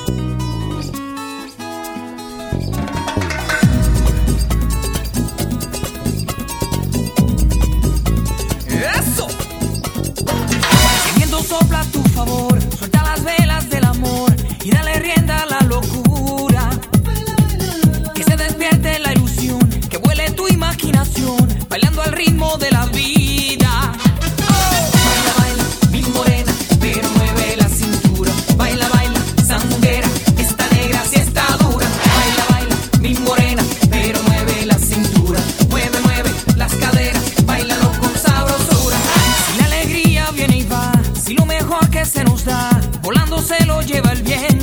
¡Eso! Si el viento sopla a tu favor, suelta las velas del amor y dale rienda a la locura. Que se despierte la ilusión, que vuele tu imaginación, bailando al ritmo de la vida. Baila, baila, mi morena, pero mueve la cintura. Baila, baila, sandunguera, está negra si está dura. Baila, baila, mi morena, pero mueve la cintura. Mueve, mueve las caderas, bailalo con sabrosura. Si la alegría viene y va, si lo mejor que se nos da, volando se lo lleva el viento.